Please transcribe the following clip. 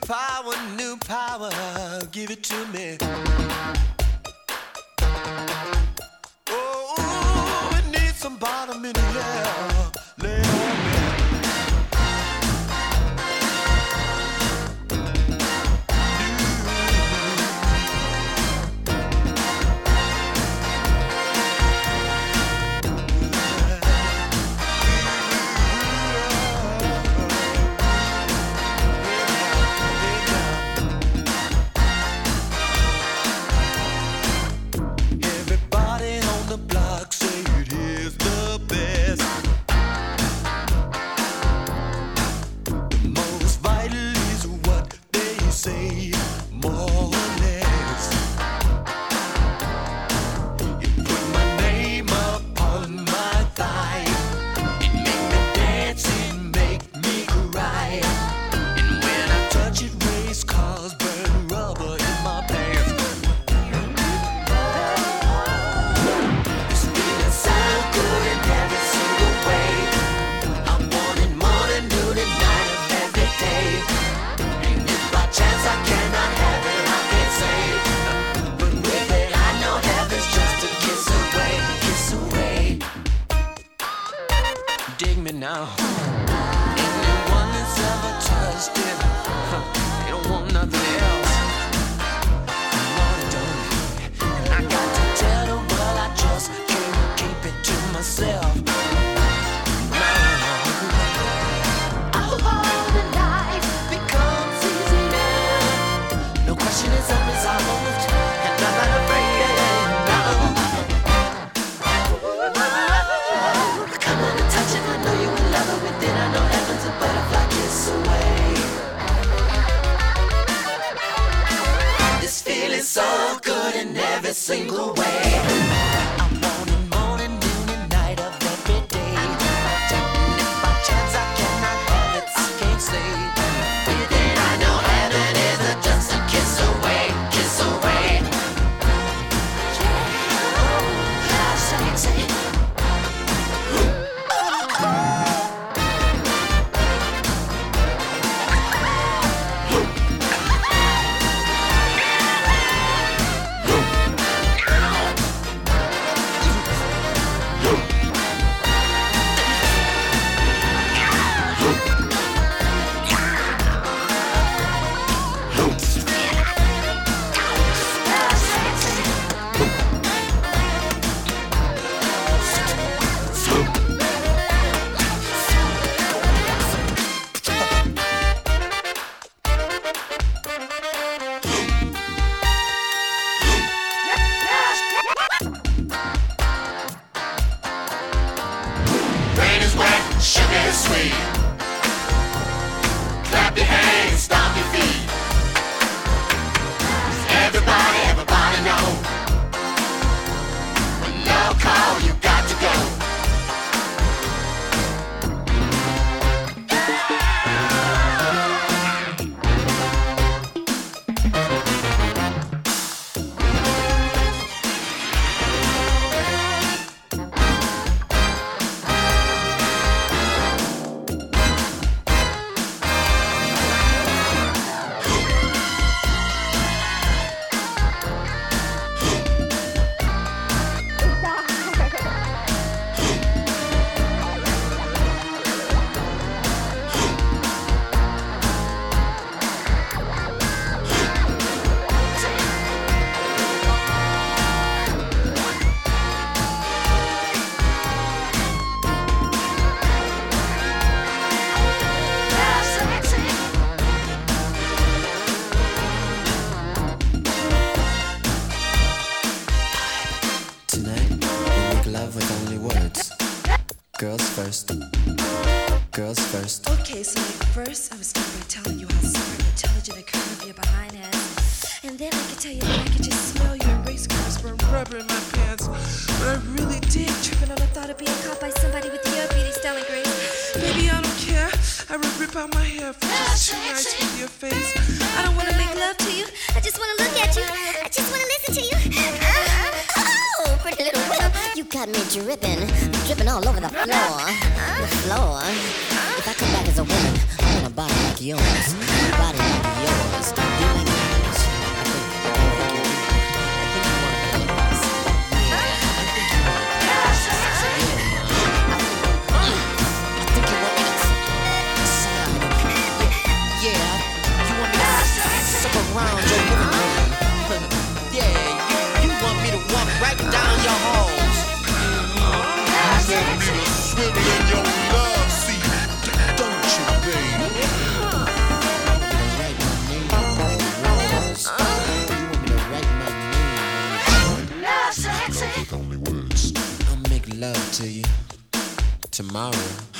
new power, give it to me. Oh, it needs some bottom in the air. Lay on me. Now, anyone that's ever touched it, they don't want nothing else. Lord, don't. And I got to tell the world I just can't keep it to myself. All the life becomes easier. No question is unresolved, and I'm not afraid now. Come on and touch it, I know you will love it within. I know heaven's a butterfly kiss away. This feeling so good in every single way. I'm wanting morning, noon, and night of every day. And if by chance I cannot have it, I can't say. Within I know heaven is just a kiss away, kiss away. Say it. Sugar is sweet. Clap your hands, stomp your feet. Everybody know. When love call, you got to go. Girls first. Girls first. Okay, so first I was starting by telling you how smart and intelligent and curvy your behind is. And then I could tell you that I could just smell your race cars from rubber in my pants. But I really did tripping on the thought of being caught by somebody with your beauty, style, and grace. Baby, I don't care. I would rip out my hair for just 2 nights with your face. I don't want to make love to you. I just want to look at you. I just want to listen to you. Oh, pretty little whip. You got me dripping all over the floor. The floor. If I come back as a woman, I want a body like yours. A body like yours. right down your halls. You want me to swivel in your love seat, don't you, baby? Write my name on the walls. You want me to write my name Love sexy. With only words. I'll make love to you tomorrow.